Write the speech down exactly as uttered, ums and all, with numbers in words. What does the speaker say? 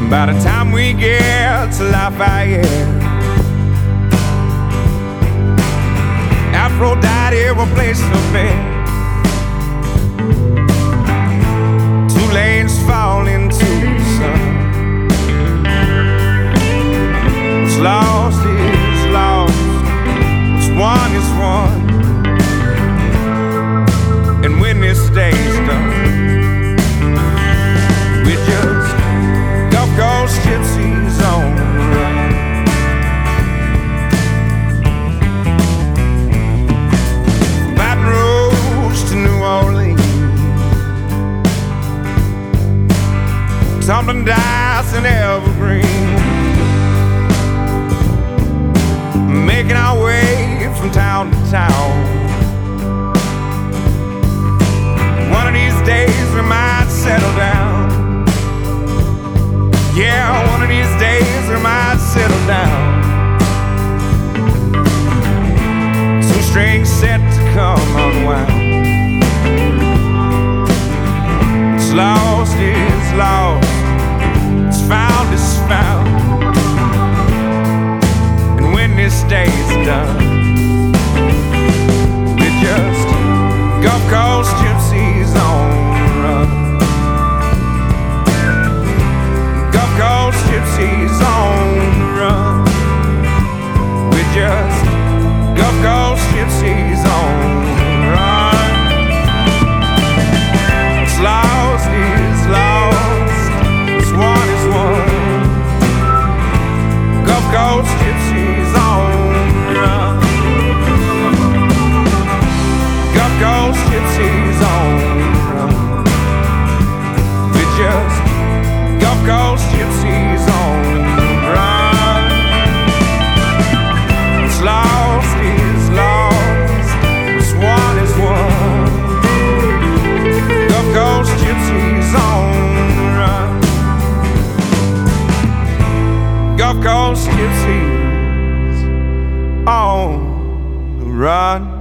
By the time we get to Lafayette, Aphrodite will place her bet. Two lanes fall into the sun. What's lost is lost, what's won is won. And when this day's done, we're just Gulf Coast gypsies on the run. Baton Rouge to New Orleans, tumbling dice and evergreen, making our way from town to town. One of these days we might settle down. Yeah, one of these days we might settle down. Two strings set to come unwound. What's lost is lost, what's found is found. And when this day's done, we're just Gulf Coast gypsies on the run. Gulf Coast gypsies on the run. We're just Gulf Coast gypsies on the run. What's lost is lost, what's won is won. Gulf Coast gypsies on the run. Gulf Coast gypsies on the run. We're just Gulf Coast gypsies on the run. What's lost is lost, what's won is won. Gulf Coast gypsies on the run. Gulf Coast gypsies on the run.